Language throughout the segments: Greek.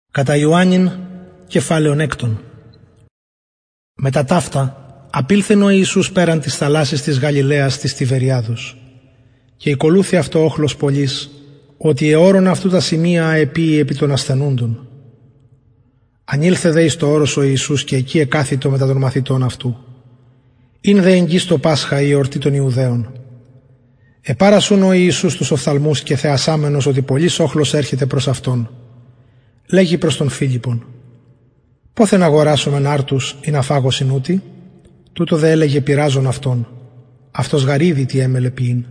Κατά Ιωάννην, κεφάλαιον 6. Μετά ταύτα, απήλθεν ο Ιησούς πέραν της θαλάσσης της Γαλιλαίας της Τιβεριάδος. Και οικολούθη αυτό όχλος πολλής, ότι εώρον αυτού τα σημεία αεπίει επί των ασθενούντων. Ανήλθε δε εις το όρος ο Ιησούς και εκεί εκάθητο μετά των μαθητών αυτού. Ειν δε εγγύς το Πάσχα η εορτή των Ιουδαίων. Επάρασουν ο Ιησούς τους οφθαλμούς και θεασάμενος ότι πολλής όχλος έρχεται προς αυτόν. Λέγει προς τον Φίλιππον: «Πόθεν αγοράσομεν άρτους ή να φάγω συνούτη?» Τούτο δε έλεγε πειράζον αυτόν. Αυτός γαρίδι τι έμελε ποιήν.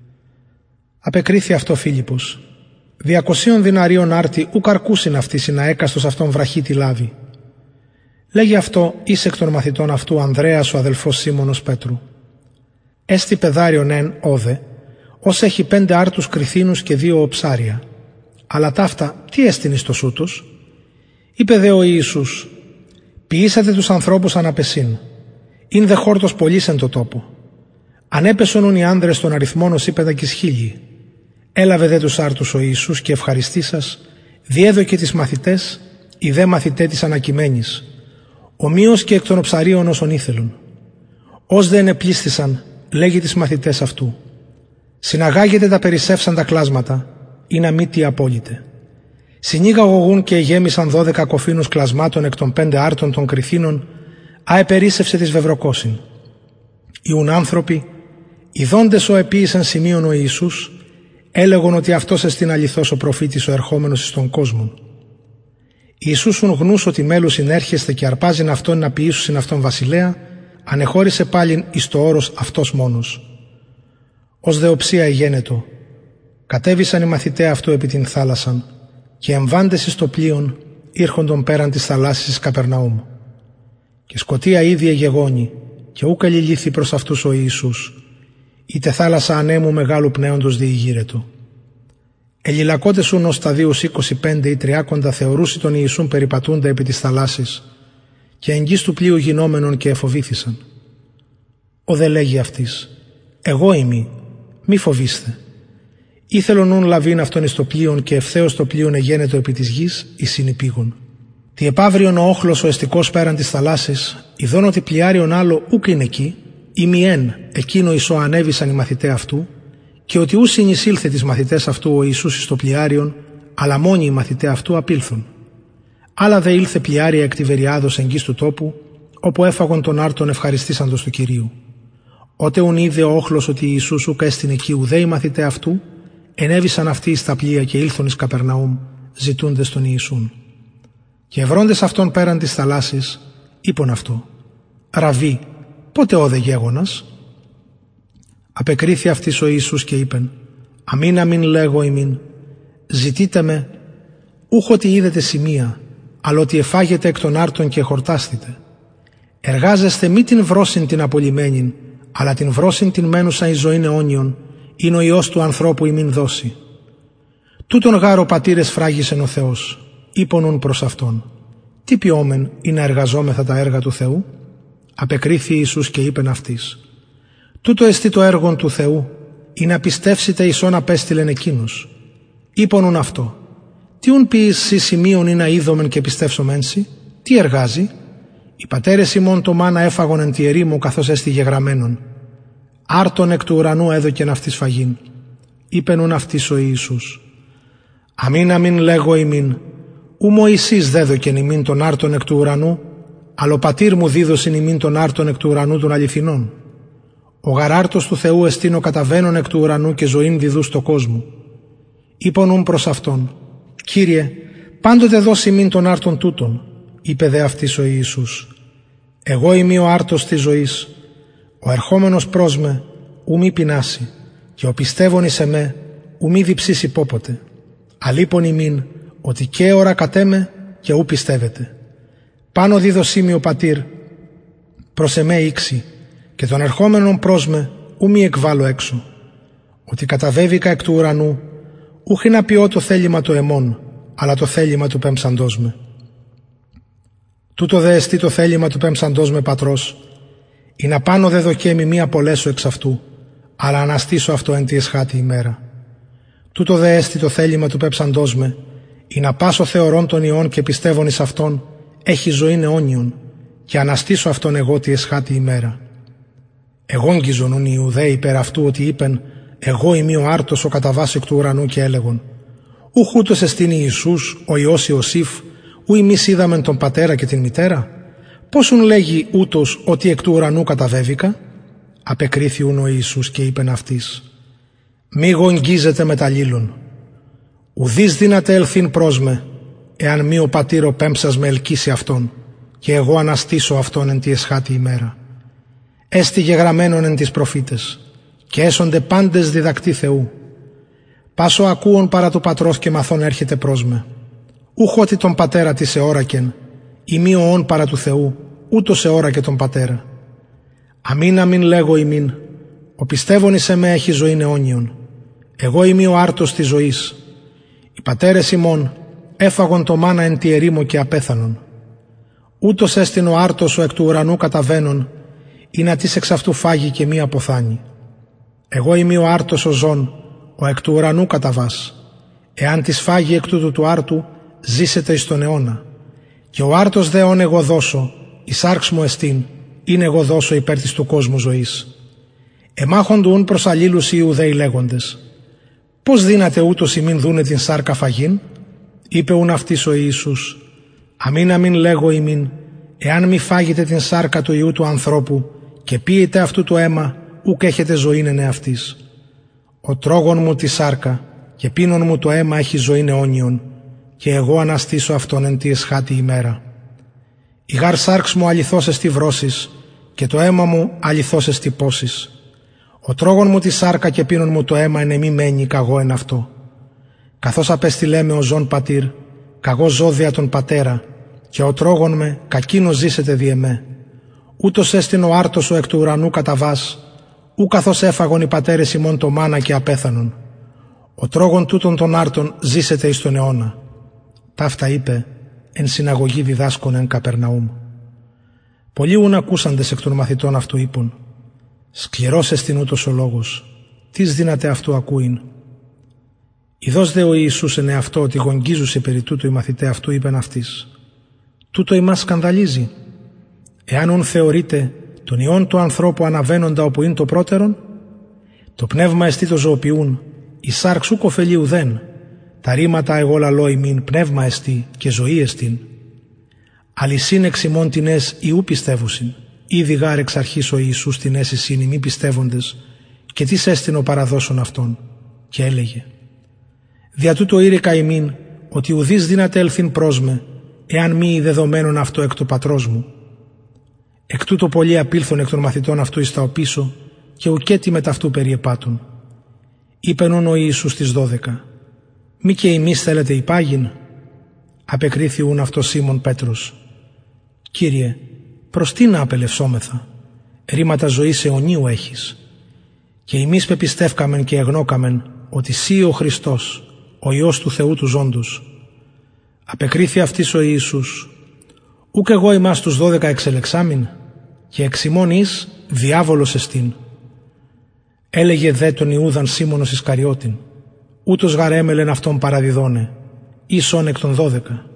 Απεκρίθη αυτό Φίλιππος: 200 διναρίων άρτη ουκ αρκούσιν αυτής να έκαστος αυτόν βραχή τη λάβει. Λέγει αυτό εις εκ των μαθητών αυτού Ανδρέας ο αδελφός Σίμωνος Πέτρου. Έστι πεδάριον εν όδε, ως έχει 5 άρτους κριθίνους και 2 οψάρια. Αλλά ταύτα τι έστιν εις το σούτος? Είπε δε ο Ιησούς: «Ποιήσατε τους ανθρώπους αναπεσίν. Ειν δε χόρτος πολλής εν το τόπο. Ανέπεσον οι άνδρες των αριθμών ως είπεδα κι σχίλιοι. Έλαβε δε τους άρτους ο Ιησούς και ευχαριστήσας, διέδωκε τις μαθητές, οι δε μαθητέ της ανακειμένης, ομοίως και εκ των οψαρίων όσων ήθελον. Ως δε ενεπλίστησαν, λέγει τις μαθητές αυτού: «Συναγάγετε τα περισσεύσαντα κλάσματα, ή να μη τι απόλυτε». Συνήγαγωγούν και εγέμισαν 12 κοφίνους κλασμάτων εκ των 5 άρτων των κριθίνων, αεπερίσευσε της βεβροκόσιν. Ιουν άνθρωποι, ιδώντες ο επίησαν σημείων ο Ιησούς, έλεγον ότι αυτός εστίν αληθώς ο προφήτης ο ερχόμενος εις τον κόσμον. Ιησούς ουν γνούς ότι μέλους συνέρχεστε και αρπάζειν αυτόν να ποιήσουσιν αυτόν βασιλέα, ανεχώρησε πάλιν εις το όρος αυτός μόνος. Ως δεοψία εγένετο, κατέβησαν οι μαθηταί αυτού επί την θάλασσαν και εμβάντες εις το πλοίον ήρχοντον πέραν της θαλάσσης εις Καπερναούμ. Και σκοτία ήδη εγεγόνη και ούκ ελιλήθη προς αυτούς ο Ιησούς, είτε θάλασσα ανέμου μεγάλου πνέοντος διηγείρετο. Ελληλακότες ούν ως σταδίους 25 ή 30 θεωρούσι τον Ιησούν περιπατούντα επί της θαλάσσης και εγγύς του πλοίου γινόμενον και εφοβήθησαν. Ο δε λέγει αυτής: «Εγώ είμαι, μη φοβήστε». Ήθελον ούν λαβήν αυτόν εις το πλοίον και ευθέως το πλοίον εγένετο επί της γης εις συνυπήγον. Τι επαύριον ο όχλος ο εστικός πέραν της θαλάσσης, ειδών ότι πλοιάριον άλλο ούκ είναι εκεί, ημιέν εκείνο ισό ανέβησαν οι μαθηταί αυτού, και ότι ου συνεισήλθε τις μαθητές αυτού ο Ιησούς εις το πλοιάριον, αλλά μόνοι οι μαθηταί αυτού απήλθον. Άλλα δε ήλθε πλοιάρια εκ Τιβεριάδος εγγύς του τόπου, όπου έφαγον τον άρτον ευχαριστήσαντος του Κυρίου. Ότε ουν είδε ο όχλος ότι Ιησούς ούκ έστιν εκεί ουδέ οι μαθηταί αυτού, ενέβησαν αυτοί εις τα πλοία και ήλθον εις Καπερναούμ, ζητούντες τον Ιησούν. Και ευρώντες αυτόν πέραν της θαλάσσης, είπον αυτό: «Ραβί, πότε όδε γέγονας?» Απεκρίθη αυτής ο Ιησούς και είπεν: «Αμήν αμήν λέγω ημίν, ζητείτε με, ούχ ότι είδετε σημεία, αλλά ότι εφάγετε εκ των άρτων και χορτάστητε. Εργάζεστε μη την βρόσιν την απολυμένην, αλλά την βρόσιν την μένουσα εις ζωήν αιώνιον, είναι ο Υιός του ανθρώπου ημίν δώσει. Τούτον γάρο πατήρες φράγισεν ο Θεός». Είπονουν προς αυτόν: «Τι ποιόμεν ή να εργαζόμεθα τα έργα του Θεού?» Απεκρίθη Ιησούς και είπεν αυτής: «Τούτο εστί το έργον του Θεού, ή να πιστεύσετε εις όν απέστειλεν εκείνος». Είπονουν αυτό: «Τι ουν ποιείς σοι σημείων ή να είδομεν και πιστεύσομενσι? Τι εργάζει? Οι πατέρες ημών το μάνα έφαγον εν τη ερήμου καθώς έστι γεγραμμένον. Άρτον εκ του ουρανού έδωκεν αυτής φαγήν». Είπενουν αυτής ο Ιησούς: «Αμήν αμήν λέγω ημίν, ου Μωυσής δέδωκεν ημίν τον άρτον εκ του ουρανού, αλλά ο πατήρ μου δίδωσιν ημίν τον άρτον εκ του ουρανού των αληθινών. Ο γαράρτος του Θεού εστίν ο καταβαίνων εκ του ουρανού και ζωήν διδού στο κόσμο». Είπονουν προς αυτόν: «Κύριε, πάντοτε δώσει ημίν τον άρτον τούτον». Είπε δε αυτής ο Ιησούς: «Εγώ είμαι ο άρτος της ζωής. Ο ερχόμενος προς με ου μη πεινάσει, και ο πιστεύων εις εμέ ου μη διψήσει πόποτε. Αλείπων ημίν ότι και ώρα κατέμε και ου πιστεύετε. Πάνω δίδωσή ο πατήρ προς εμέ ήξη, και τον ερχόμενον προς με ου μη εκβάλλω έξω. Ότι καταβέβηκα εκ του ουρανού, ούχι να ποιώ το θέλημα του εμών, αλλά το θέλημα του πέμψαντός με. Τούτο δε εστί το θέλημα του πέμψαντός με πατρός, ή να πάνω δε δοκέμι μη απολέσω εξ αυτού, αλλά αναστήσω αυτό εν τη εσχάτη ημέρα. Τούτο δε έστι το θέλημα του πέψαντός με, ή να πάσω θεωρών των ιών και πιστεύων εις αυτόν, έχει ζωήν αιώνιον, και αναστήσω αυτόν εγώ τη εσχάτη ημέρα. Εγόγγιζον ούν οι Ιουδαίοι υπέρ αυτού ότι είπεν, εγώ είμαι ο άρτος ο καταβάς εκ του ουρανού, και έλεγον, ούχ ούτως εστίν Ιησούς, ο Υιός Ιωσήφ, ου εμείς είδαμεν τον πατέρα και την μητέρα? Πόσουν λέγει ούτως ότι εκ του ουρανού καταβέβηκα? Απεκρίθιουν ο Ιησούς και είπεν αυτής, μη γογγίζετε μεταλλήλων. Ουδείς δύναται ελθύν προς με, εάν μη ο πατήρ ο πέμψας με ελκύσει αυτόν, και εγώ αναστήσω αυτόν εν τη εσχάτη ημέρα. Έστι γεγραμμένον εν τις προφήτες, και έσονται πάντες διδακτοί Θεού. Πάσο ακούων παρά του πατρός και μαθών έρχεται προς με. Ούχ ότι τον πατέρα της εώρακεν, ή μη ο όν παρά του Θεού, ούτως εώρακε τον πατέρα. Αμήν αμήν λέγω ημίν, ο πιστεύων εις εμέ έχει ζωήν αιώνιον. Εγώ είμαι ο άρτος της ζωής. Οι πατέρες ημών έφαγον το μάνα εν τη ερήμο και απέθανον. Ούτως έστειν ο άρτος ο εκ του ουρανού καταβαίνων, ή να της εξ αυτού φάγει και μη αποθάνει. Εγώ είμαι ο άρτος ο ζών, ο εκ του ουρανού καταβάς. Εάν της φάγει εκ τούτου του άρτου, ζήσετε εις τον αιώνα. Και ο άρτος δε όν εγώ δώσω, η σάρξ μου εστίν, είναι εγώ δώσω υπέρ της του κόσμου ζωής. Εμάχοντου ούν προς αλλήλους οι Ιουδαίοι λέγοντες, πώς δύναται ούτως ημίν δούνε την σάρκα φαγήν? Είπε ούν αυτής ο Ιησούς, αμήν αμήν λέγω ημίν, εάν μη φάγετε την σάρκα του Υιού του ανθρώπου και πίετε αυτού το αίμα, ούκ έχετε ζωήν εν εαυτής. Ο τρώγων μου τη σάρκα και πίνων μου το αίμα έχει ζωήν αιώνιον, και εγώ αναστήσω αυτόν εν τη εσχάτη ημέρα. Η γάρ σάρξ μου αληθώς εστι βρώσεις, και το αίμα μου αληθώς εστι πόσης. Ο τρώγων μου τη σάρκα και πίνων μου το αίμα εν εμή μένει, καγώ εν αυτό. Καθώς απέστειλέ με ο ζών πατήρ, καγώ ζώδια τον πατέρα, και ο τρώγων με, κακίνος ζήσετε δι' εμέ. Ούτως έστειν ο άρτος ο εκ του ουρανού καταβάς, ου καθώς έφαγον οι πατέρες ημών το μάνα και απέθανον. Ο τρώγων τούτων των άρτων ζήσετε εις τον αιώνα. Ταύτα είπε εν συναγωγή διδάσκων εν Καπερναούμ. Πολλοί ούν ακούσαντες εκ των μαθητών αυτού είπουν, σκληρός εστιν ούτως ο λόγος, τις δύναται αυτού ακούειν. Ιδώς δε ο Ιησούς εν εαυτό ότι γογγίζουσε περί τούτου οι μαθητέ αυτού είπεν αυτής, τούτο ημάς σκανδαλίζει. Εάν ούν θεωρείτε τον ιόν του ανθρώπου αναβαίνοντα όπου είναι το πρώτερον, το πνεύμα εστί το ζωοποιούν, η σάρξ ούκ ωφελεί ουδέν. Τα ρήματα εγώ λαλώ ημίν πνεύμα εστί και ζωή εστίν. Αλυσίν εξ ημών τινές ιού πιστεύουσιν, ήδη γάρ εξ αρχής ο Ιησούς την έσυσιν οι μη πιστεύοντες, και τις έστειν ο παραδόσων αυτών, και έλεγε, δια τούτο ήρικα ημίν, ότι ουδείς δύναται έλθειν προς με, εάν μη δεδομένον αυτό εκ του πατρός μου. Εκ τούτο πολλοί απήλθον εκ των μαθητών αυτού εις τα οπίσω, και ουκέτι μετ' αυτού περιεπάτουν. Είπεν ούν ο Ιησούς τις 12, μη και εμείς θέλετε υπάγειν? Απεκρίθη ούν αυτός Σίμων Πέτρος, Κύριε, προς τι να απελευσόμεθα? Ρήματα ζωής αιωνίου έχεις. Και εμείς πεπιστεύκαμεν και εγνώκαμεν ότι σύ ο Χριστός, ο Υιός του Θεού του ζώντος. Απεκρίθη αυτής ο Ιησούς, ούκ εγώ ημάς τους 12 εξελεξάμην, και εξ ημών εις διάβολος εστίν. Έλεγε δε τον Ιούδαν Σίμωνος Ισκαριώτην, ούτως γαρ έμελεν αυτόν παραδιδώνε, ίσον εκ των 12.